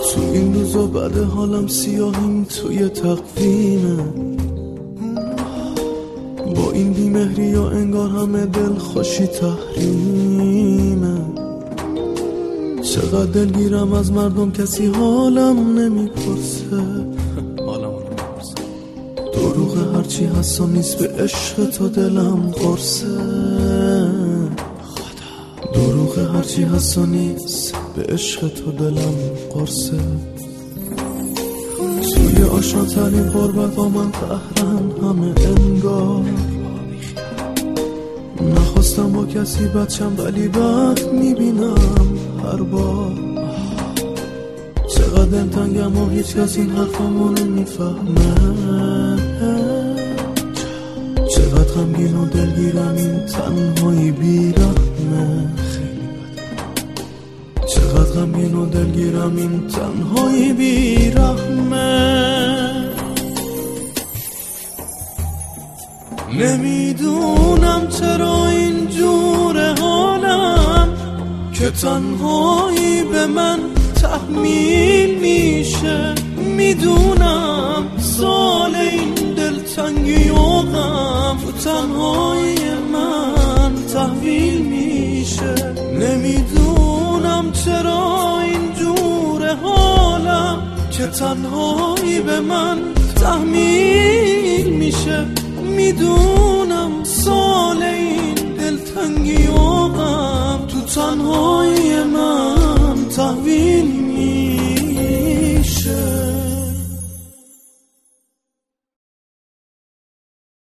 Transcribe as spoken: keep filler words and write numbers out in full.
تو این روزا بعد حالم سیاهیم توی تقویمه، با این بیمهری ها انگار همه دل خوشی تحریمه. چقدر دلگیرم از مردم کسی حالم نمیپرسه، دروغ هرچی هست و نیست به عشق تو دلم قرصه. دروغ هرچی هست و نیست به عشق تو دلم قرصه. توی آشناترین قربت با من قهرن همه انگار، نخواستم با کسی بچم ولی بد میبینم هر بار. چقدر دلتنگم و هیچ کس این حرفامو نمیفهمه، چقدر غمگین و دلگیرم این تنهایی بیرحمه. چقدر غمگین و دلگیرم این تنهایی بیرحمه. نمیدونم چرا اینجور حالم که تنهایی به من تحمیل میشه. میدونم سال این دلتنگی و غم تو تنهایی من تحویل میشه. نمیدونم چرا اینجور حالم که تنهایی به من تحمیل میشه. میدونم سال این دلتنگی و غم تو تنهایی